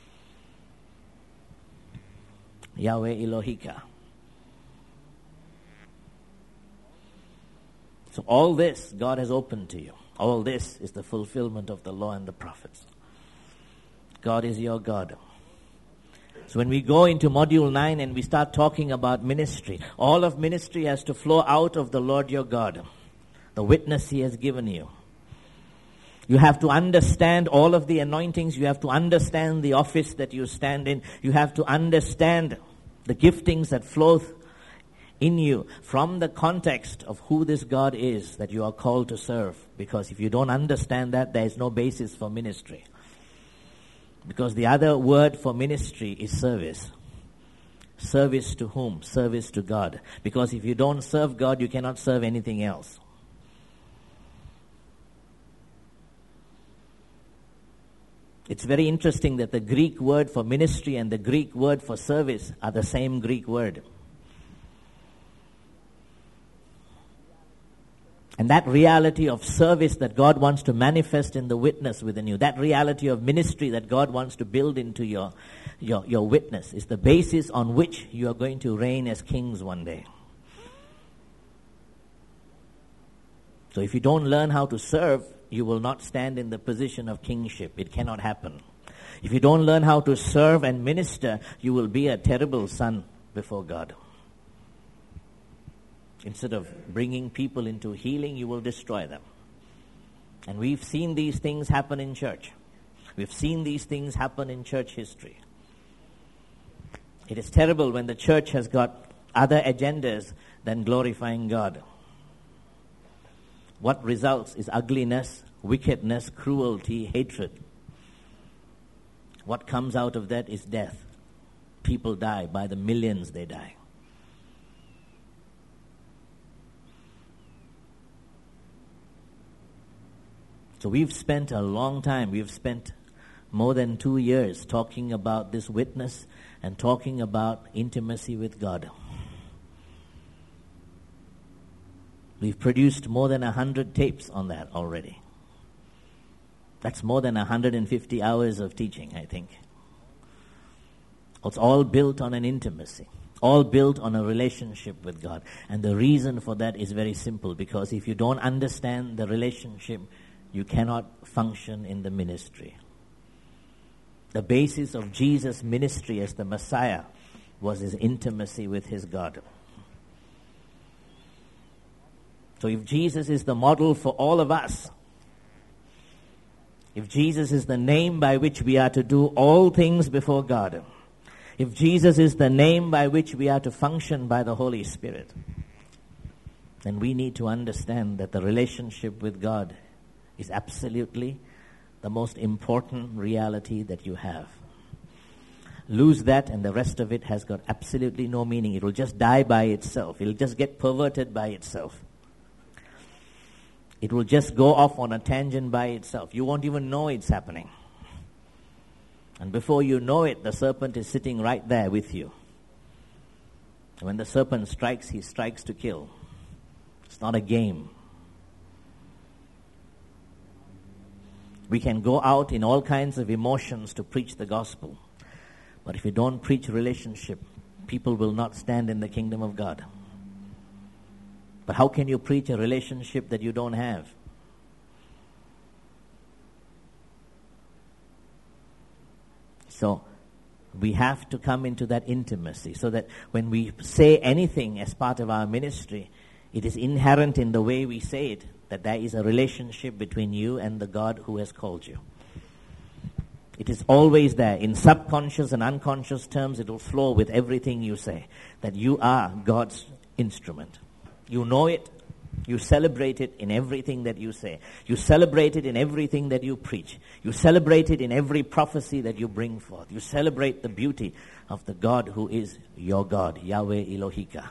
Yahweh Elohika. So all this God has opened to you. All this is the fulfillment of the law and the prophets. God is your God. So when we go into module 9 and we start talking about ministry, all of ministry has to flow out of the Lord your God, the witness he has given you. You have to understand all of the anointings. You have to understand the office that you stand in. You have to understand the giftings that flow in you from the context of who this God is that you are called to serve. Because if you don't understand that, there is no basis for ministry. Because the other word for ministry is service. Service to whom? Service to God. Because if you don't serve God, you cannot serve anything else. It's very interesting that the Greek word for ministry and the Greek word for service are the same Greek word. And that reality of service that God wants to manifest in the witness within you, that reality of ministry that God wants to build into your witness is the basis on which you are going to reign as kings one day. So if you don't learn how to serve, you will not stand in the position of kingship. It cannot happen. If you don't learn how to serve and minister, you will be a terrible son before God. Instead of bringing people into healing, you will destroy them. And we've seen these things happen in church. We've seen these things happen in church history. It is terrible when the church has got other agendas than glorifying God. What results is ugliness, wickedness, cruelty, hatred. What comes out of that is death. People die. By the millions they die. So we've spent a long time, we've spent more than 2 years talking about this witness and talking about intimacy with God. We've produced more than 100 tapes on that already. That's more than 150 hours of teaching, I think. It's all built on an intimacy, all built on a relationship with God. And the reason for that is very simple, because if you don't understand the relationship, you cannot function in the ministry. The basis of Jesus' ministry as the Messiah was his intimacy with his God. So if Jesus is the model for all of us, if Jesus is the name by which we are to do all things before God, if Jesus is the name by which we are to function by the Holy Spirit, then we need to understand that the relationship with God is absolutely the most important reality that you have. Lose that and the rest of it has got absolutely no meaning. It will just die by itself. It will just get perverted by itself. It will just go off on a tangent by itself. You won't even know it's happening. And before you know it, the serpent is sitting right there with you. When the serpent strikes, he strikes to kill. It's not a game. We can go out in all kinds of emotions to preach the gospel. But if you don't preach relationship, people will not stand in the kingdom of God. But how can you preach a relationship that you don't have? So we have to come into that intimacy so that when we say anything as part of our ministry, it is inherent in the way we say it, that there is a relationship between you and the God who has called you. It is always there. In subconscious and unconscious terms, it will flow with everything you say, that you are God's instrument. You know it. You celebrate it in everything that you say. You celebrate it in everything that you preach. You celebrate it in every prophecy that you bring forth. You celebrate the beauty of the God who is your God, Yahweh Elohika.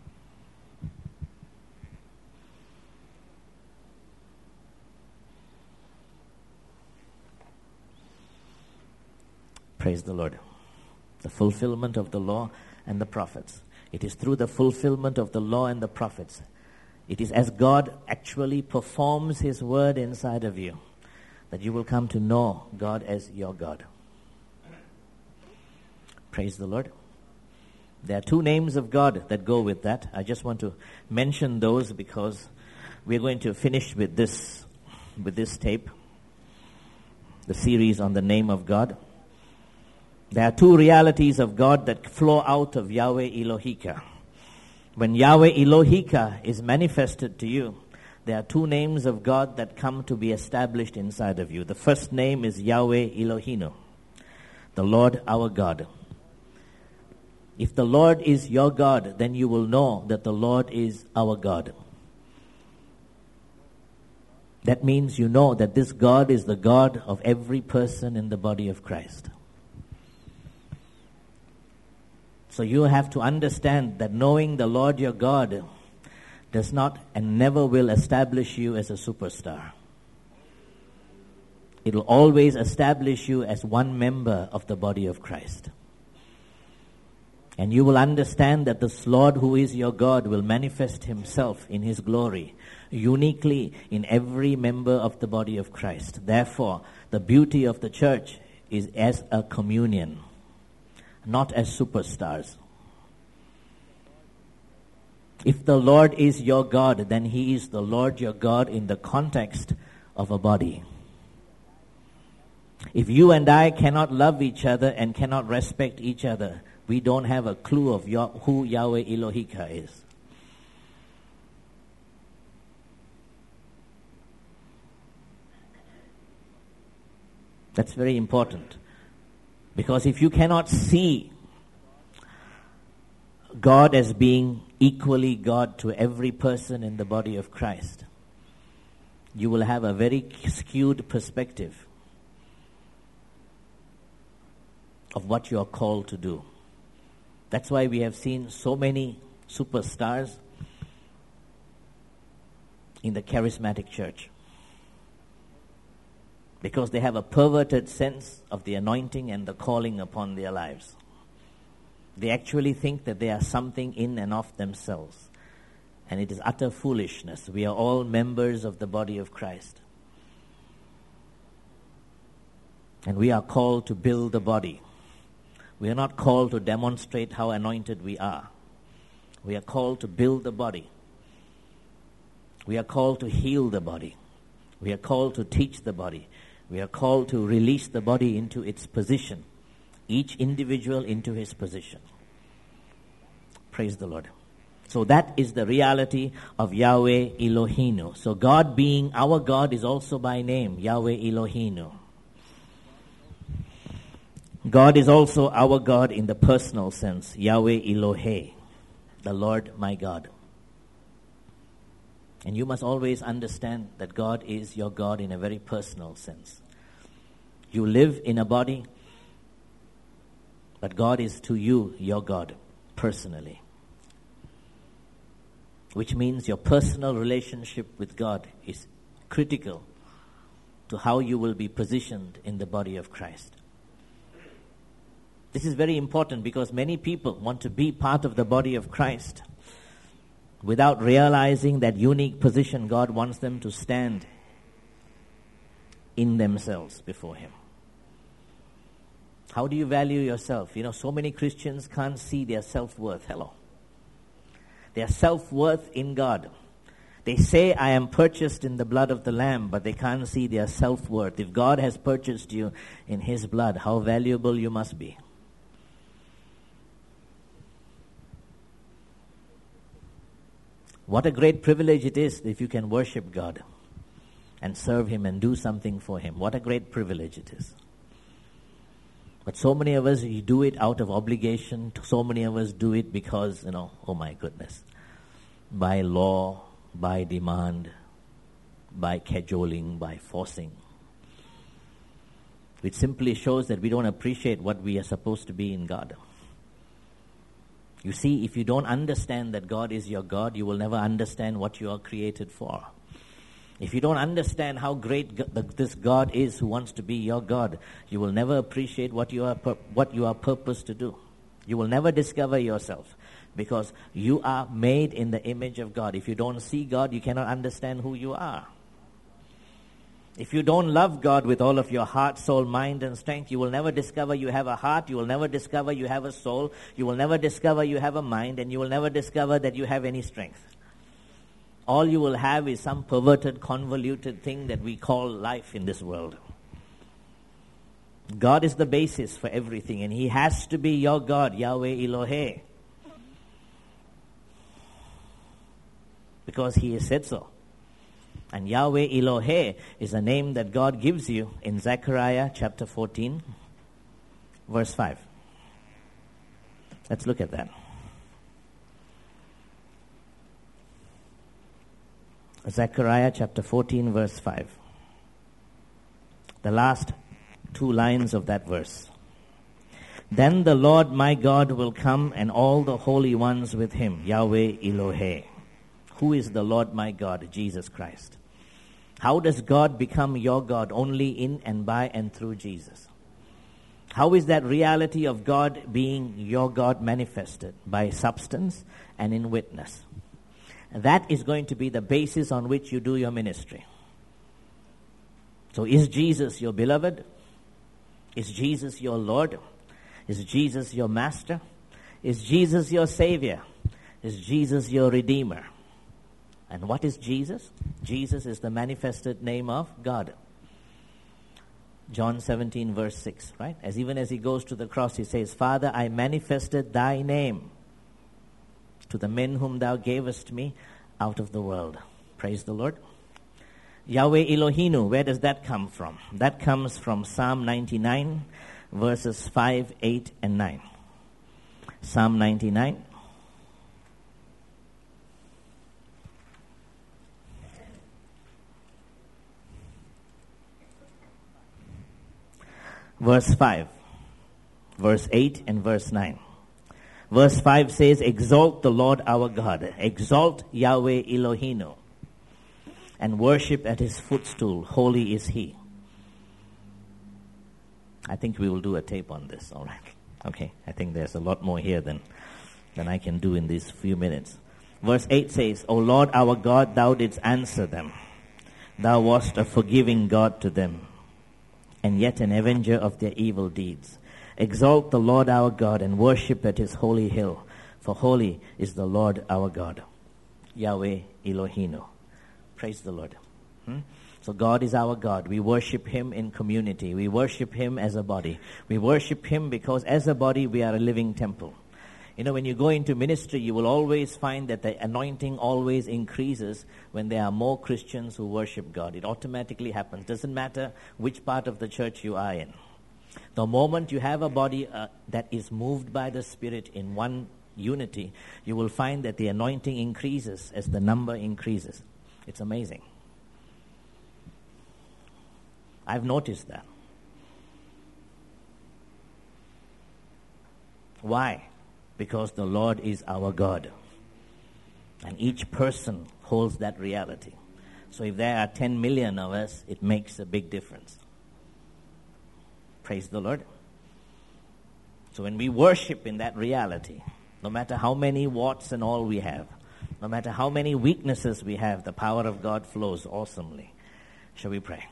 Praise the Lord. The fulfillment of the law and the prophets. It is through the fulfillment of the law and the prophets. It is as God actually performs His word inside of you that you will come to know God as your God. Praise the Lord. There are two names of God that go with that. I just want to mention those because we're going to finish with this tape, the series on the name of God. There are two realities of God that flow out of Yahweh Elohika. When Yahweh Elohika is manifested to you, there are two names of God that come to be established inside of you. The first name is Yahweh Elohino, the Lord our God. If the Lord is your God, then you will know that the Lord is our God. That means you know that this God is the God of every person in the body of Christ. So you have to understand that knowing the Lord your God does not and never will establish you as a superstar. It will always establish you as one member of the body of Christ. And you will understand that this Lord who is your God will manifest Himself in His glory uniquely in every member of the body of Christ. Therefore, the beauty of the church is as a communion, not as superstars. If the Lord is your God, then He is the Lord your God in the context of a body. If you and I cannot love each other and cannot respect each other, we don't have a clue of who Yahweh Elohika is. That's very important. Because if you cannot see God as being equally God to every person in the body of Christ, you will have a very skewed perspective of what you are called to do. That's why we have seen so many superstars in the charismatic church. Because they have a perverted sense of the anointing and the calling upon their lives. They actually think that they are something in and of themselves. And it is utter foolishness. We are all members of the body of Christ. And we are called to build the body. We are not called to demonstrate how anointed we are. We are called to build the body. We are called to heal the body. We are called to teach the body. We are called to release the body into its position. Each individual into his position. Praise the Lord. So that is the reality of Yahweh Elohino. So God being our God is also by name, Yahweh Elohino. God is also our God in the personal sense, Yahweh Elohe, the Lord my God. And you must always understand that God is your God in a very personal sense. You live in a body, but God is to you your God personally. Which means your personal relationship with God is critical to how you will be positioned in the body of Christ. This is very important because many people want to be part of the body of Christ without realizing that unique position God wants them to stand in themselves before Him. How do you value yourself? So many Christians can't see their self-worth. Hello. Their self-worth in God. They say, I am purchased in the blood of the Lamb, but they can't see their self-worth. If God has purchased you in His blood, how valuable you must be. What a great privilege it is if you can worship God and serve Him and do something for Him. What a great privilege it is. But so many of us, you do it out of obligation. So many of us do it because, oh my goodness, by law, by demand, by cajoling, by forcing. Which simply shows that we don't appreciate what we are supposed to be in God. You see, if you don't understand that God is your God, you will never understand what you are created for. If you don't understand how great this God is who wants to be your God, you will never appreciate what you are purposed to do. You will never discover yourself because you are made in the image of God. If you don't see God, you cannot understand who you are. If you don't love God with all of your heart, soul, mind, and strength, you will never discover you have a heart. You will never discover you have a soul. You will never discover you have a mind. And you will never discover that you have any strength. All you will have is some perverted, convoluted thing that we call life in this world. God is the basis for everything. And He has to be your God, Yahweh Eloheh. Because He has said so. And Yahweh Eloheh is a name that God gives you in Zechariah chapter 14, verse 5. Let's look at that. Zechariah chapter 14, verse 5. The last two lines of that verse. Then the Lord my God will come and all the holy ones with Him, Yahweh Eloheh. Who is the Lord my God? Jesus Christ. How does God become your God? Only in and by and through Jesus. How is that reality of God being your God manifested? By substance and in witness. That is going to be the basis on which you do your ministry. So is Jesus your beloved? Is Jesus your Lord? Is Jesus your master? Is Jesus your Savior? Is Jesus your Redeemer? And what is Jesus? Jesus is the manifested name of God. John 17 verse 6, right? Even as He goes to the cross, He says, Father, I manifested Thy name to the men whom Thou gavest me out of the world. Praise the Lord. Yahweh Elohinu, where does that come from? That comes from Psalm 99 verses 5, 8, and 9. Psalm 99. Verse 5, verse 8, and verse 9. Verse 5 says, Exalt the Lord our God, exalt Yahweh Elohinu, and worship at His footstool. Holy is He. I think we will do a tape on this, all right? Okay, I think there's a lot more here than I can do in these few minutes. Verse 8 says, O Lord our God, Thou didst answer them. Thou wast a forgiving God to them, and yet an avenger of their evil deeds. Exalt the Lord our God and worship at His holy hill, for holy is the Lord our God. Yahweh Elohinu. Praise the Lord. So God is our God. We worship Him in community. We worship Him as a body. We worship Him because as a body we are a living temple. When you go into ministry, you will always find that the anointing always increases when there are more Christians who worship God. It automatically happens. Doesn't matter which part of the church you are in. The moment you have a body that is moved by the Spirit in one unity, you will find that the anointing increases as the number increases. It's amazing. I've noticed that. Why? Because the Lord is our God. And each person holds that reality. So if there are 10 million of us, it makes a big difference. Praise the Lord. So when we worship in that reality, no matter how many warts and all we have, no matter how many weaknesses we have, the power of God flows awesomely. Shall we pray?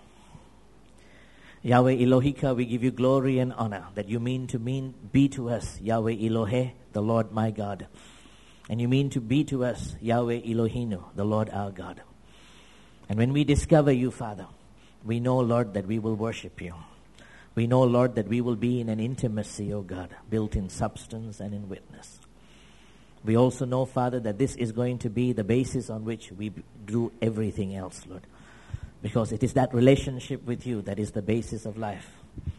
Yahweh Elohika, we give you glory and honor that you mean to be to us, Yahweh Elohe, the Lord my God. And you mean to be to us, Yahweh Elohinu, the Lord our God. And when we discover you, Father, we know, Lord, that we will worship you. We know, Lord, that we will be in an intimacy, O God, built in substance and in witness. We also know, Father, that this is going to be the basis on which we do everything else, Lord. Because it is that relationship with you that is the basis of life.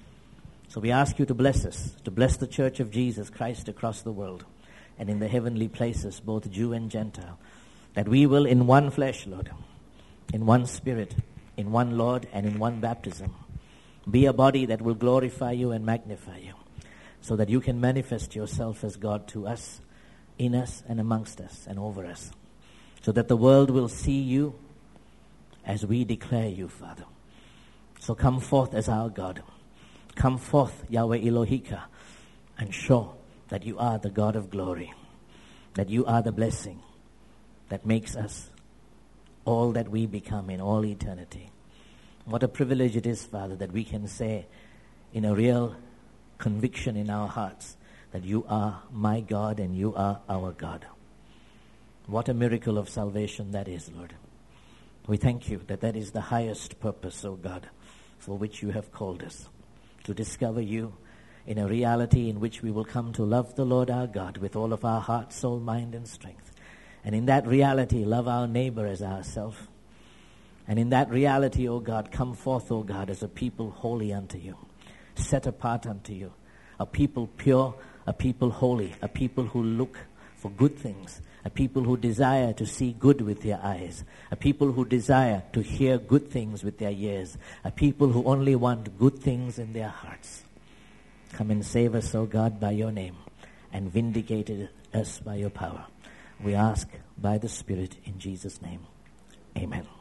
So we ask you to bless us, to bless the Church of Jesus Christ across the world and in the heavenly places, both Jew and Gentile, that we will in one flesh, Lord, in one spirit, in one Lord, and in one baptism, be a body that will glorify you and magnify you, so that you can manifest yourself as God to us, in us, and amongst us, and over us, so that the world will see you as we declare you, Father. So come forth as our God. Come forth, Yahweh Elohika, and show that you are the God of glory, that you are the blessing that makes us all that we become in all eternity. What a privilege it is, Father, that we can say in a real conviction in our hearts that you are my God and you are our God. What a miracle of salvation that is, Lord. We thank you that that is the highest purpose, O God, for which you have called us, to discover you in a reality in which we will come to love the Lord our God with all of our heart, soul, mind, and strength. And in that reality, love our neighbor as ourselves. And in that reality, O God, come forth, O God, as a people holy unto you, set apart unto you, a people pure, a people holy, a people who look for good things, a people who desire to see good with their eyes, a people who desire to hear good things with their ears, a people who only want good things in their hearts. Come and save us, O God, by your name, and vindicate us by your power. We ask by the Spirit in Jesus' name. Amen.